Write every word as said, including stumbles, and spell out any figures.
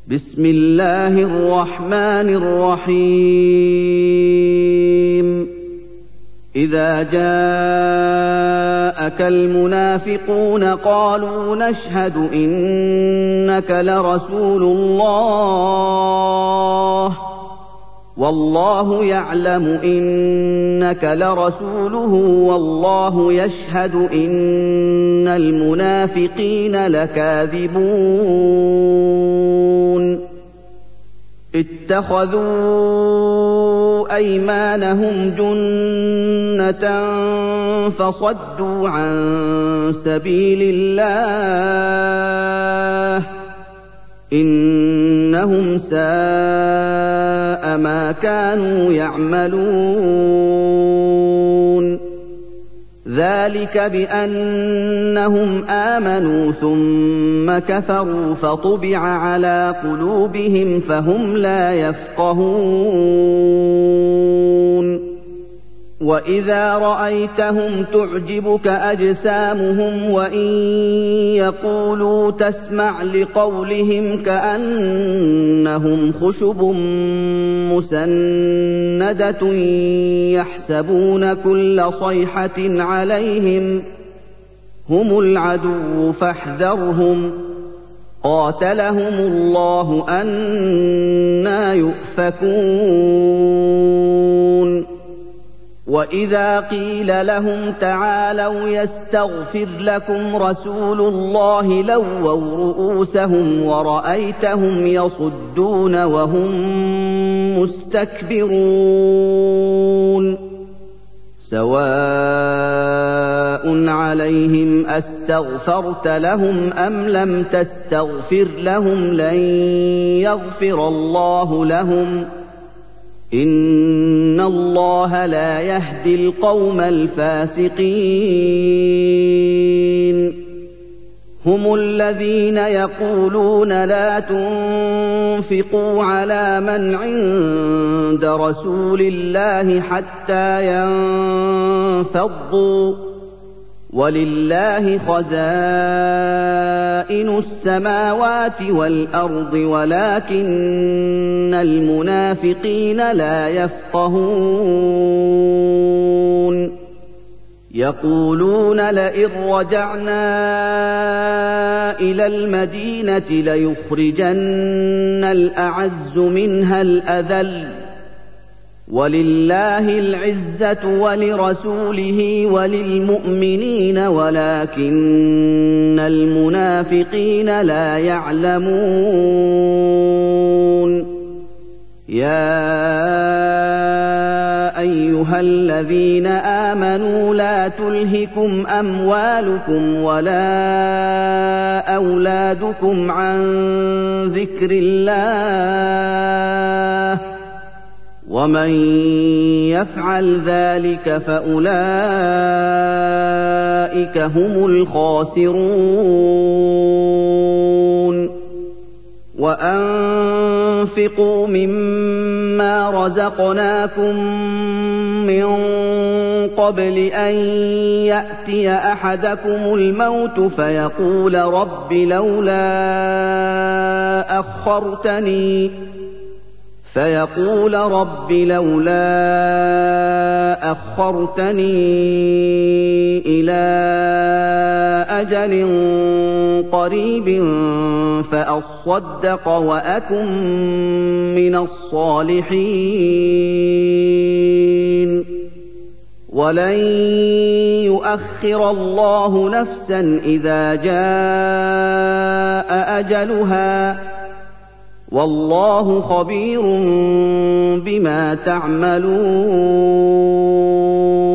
بسم الله الرحمن الرحيم إذا جاءك المنافقون قالوا نشهد إنك لرسول الله والله يعلم إنك لرسوله والله يشهد إن المنافقين لكاذبون اتخذوا أيمانهم جنة فصدوا عن سبيل الله إنهم ساء ما كانوا يعملون ذلك بأنهم آمنوا ثم كفروا فطبع على قلوبهم فهم لا يفقهون وإذا رأيتهم تعجبك أجسامهم وإن يقولوا تسمع لقولهم كأنهم خشب مسندة يحسبون كل صيحة عليهم هم العدو فاحذرهم قاتلهم الله أنى يؤفكون وإذا قيل لهم تعالوا يستغفر لكم رسول الله لووا رؤوسهم ورأيتهم يصدون وهم مستكبرون سواء عليهم أستغفرت لهم أم لم تستغفر لهم لن يغفر الله لهم إن الله لا يهدي القوم الفاسقين هم الذين يقولون لا تنفقوا على من عند رسول الله حتى ينفضوا ولله خزائن السماوات والأرض ولكن المنافقين لا يفقهون يقولون لئن رجعنا إلى المدينة ليخرجن الأعز منها الأذل ولله العزة ولرسوله وللمؤمنين ولكن المنافقين لا يعلمون يا أيها الذين آمنوا لا تلهكم أموالكم ولا أولادكم عن ذكر الله ومن يفعل ذلك فأولئك هم الخاسرون وأنفقوا مما رزقناكم من قبل أن يأتي أحدكم الموت فيقول رب لولا أخرتني فيقول رب لولا أخرتني إلى أجل قريب فأصدق وأكن من الصالحين ولن يؤخر الله نفسا إذا جاء أجلها والله خبير بما تعملون